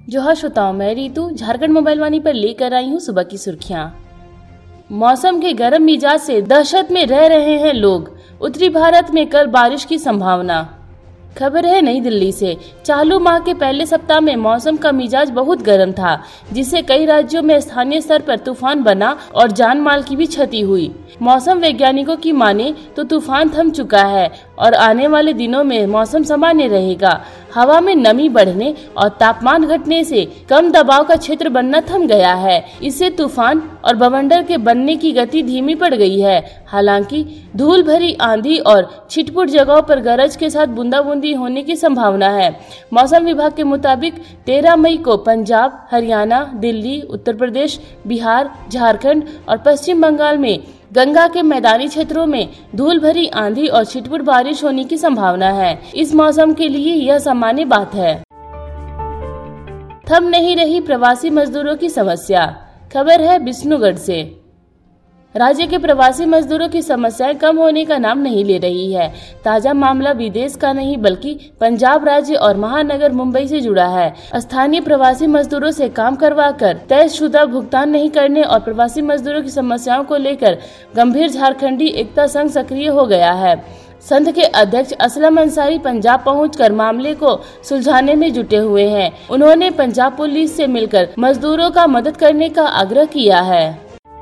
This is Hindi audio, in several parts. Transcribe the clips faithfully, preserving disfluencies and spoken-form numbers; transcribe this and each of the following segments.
जोहार श्रोताओं, मैं रीतू झारखंड मोबाइल वाणी पर लेकर आई हूँ सुबह की सुर्खियाँ। मौसम के गर्म मिजाज से दहशत में रह रहे हैं लोग। उत्तरी भारत में कल बारिश की संभावना। खबर है नई दिल्ली से। चालू माह के पहले सप्ताह में मौसम का मिजाज बहुत गर्म था, जिससे कई राज्यों में स्थानीय स्तर पर तूफान बना और जान माल की भी क्षति हुई। मौसम वैज्ञानिकों की माने तो तूफान थम चुका है और आने वाले दिनों में मौसम सामान्य रहेगा। हवा में नमी बढ़ने और तापमान घटने से कम दबाव का क्षेत्र बनना थम गया है। इससे तूफान और बवंडर के बनने की गति धीमी पड़ गई है। हालांकि धूल भरी आंधी और छिटपुट जगहों पर गरज के साथ बूंदाबूंदी होने की संभावना है। मौसम विभाग के मुताबिक तेरह मई को पंजाब, हरियाणा, दिल्ली, उत्तर प्रदेश, बिहार, झारखंड और पश्चिम बंगाल में गंगा के मैदानी क्षेत्रों में धूल भरी आंधी और छिटपुट बारिश होने की संभावना है। इस मौसम के लिए यह सामान्य बात है। थम नहीं रही प्रवासी मजदूरों की समस्या। खबर है विष्णुगढ़ से। राज्य के प्रवासी मजदूरों की समस्याएं कम होने का नाम नहीं ले रही है। ताजा मामला विदेश का नहीं बल्कि पंजाब राज्य और महानगर मुंबई से जुड़ा है। स्थानीय प्रवासी मजदूरों से काम करवाकर तयशुदा भुगतान नहीं करने और प्रवासी मजदूरों की समस्याओं को लेकर गंभीर झारखंडी एकता संघ सक्रिय हो गया है। संघ के अध्यक्ष असलम अंसारी पंजाब पहुंचकर मामले को सुलझाने में जुटे हुए हैं। उन्होंने पंजाब पुलिस से मिलकर मजदूरों का मदद करने का आग्रह किया है।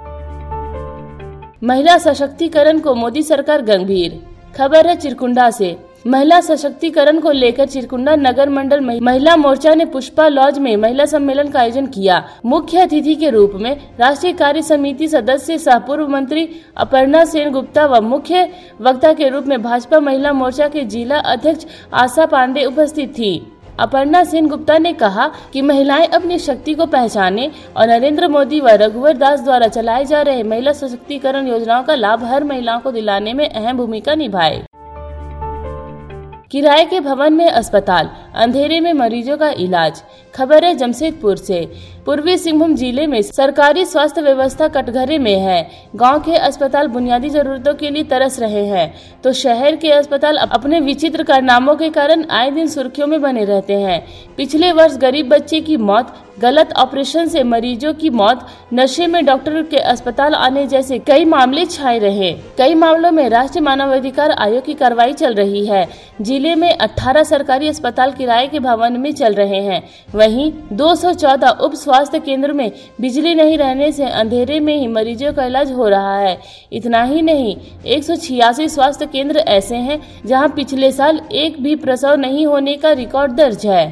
महिला सशक्तिकरण को मोदी सरकार गंभीर। खबर है चिरकुंडा से। महिला सशक्तिकरण को लेकर चिरकुंडा नगर मंडल महिला मोर्चा ने पुष्पा लॉज में महिला सम्मेलन का आयोजन किया। मुख्य अतिथि के रूप में राष्ट्रीय कार्य समिति सदस्य सह पूर्व मंत्री अपर्णा सेन गुप्ता व मुख्य वक्ता के रूप में भाजपा महिला मोर्चा के जिला अध्यक्ष आशा पांडे उपस्थित थी। अपर्णा सेन गुप्ता ने कहा कि महिलाएं अपनी शक्ति को पहचाने और नरेंद्र मोदी व रघुवर दास द्वारा चलाए जा रहे महिला सशक्तिकरण योजनाओं का लाभ हर महिलाओं को दिलाने में अहम भूमिका निभाए। किराए के भवन में अस्पताल, अंधेरे में मरीजों का इलाज। खबर है जमशेदपुर से। पूर्वी सिंहभूम जिले में सरकारी स्वास्थ्य व्यवस्था कटघरे में है। गांव के अस्पताल बुनियादी जरूरतों के लिए तरस रहे हैं, तो शहर के अस्पताल अपने विचित्र कारनामों के कारण आए दिन सुर्खियों में बने रहते हैं। पिछले वर्ष गरीब बच्चे की मौत, गलत ऑपरेशन से मरीजों की मौत, नशे में डॉक्टर के अस्पताल आने जैसे कई मामले छाए रहे। कई मामलों में राष्ट्रीय मानवाधिकार आयोग की कार्रवाई चल रही है। जिले में अठारह सरकारी अस्पताल किराए के भवन में चल रहे हैं। वहीं दो सौ चौदह उप स्वास्थ्य केंद्र में बिजली नहीं रहने से अंधेरे में ही मरीजों का इलाज हो रहा है। इतना ही नहीं, एक सौ छियासी स्वास्थ्य केंद्र ऐसे हैं जहां पिछले साल एक भी प्रसव नहीं होने का रिकॉर्ड दर्ज है।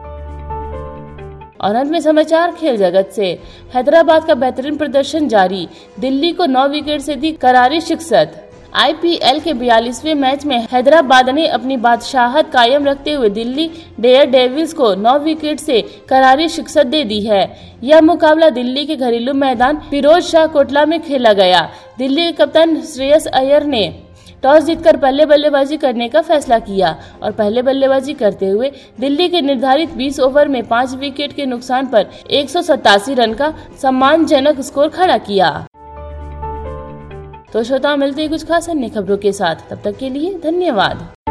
और अंत में समाचार खेल जगत से। हैदराबाद का बेहतरीन प्रदर्शन जारी। दिल्ली को नौ विकेट से दी करारी शिकस्त। आईपीएल के बयालीसवें मैच में हैदराबाद ने अपनी बादशाहत कायम रखते हुए दिल्ली डेयर डेविल्स को नौ विकेट से करारी शिकस्त दे दी है। यह मुकाबला दिल्ली के घरेलू मैदान फिरोज शाह कोटला में खेला गया। दिल्ली के कप्तान श्रेयस अय्यर ने टॉस जीतकर पहले बल्लेबाजी करने का फैसला किया और पहले बल्लेबाजी करते हुए दिल्ली के निर्धारित बीस ओवर में पाँच विकेट के नुकसान पर एक सौ सतासी रन का सम्मानजनक स्कोर खड़ा किया। तो श्रोताओं, मिलते हैं कुछ खास अन्य खबरों के साथ। तब तक के लिए धन्यवाद।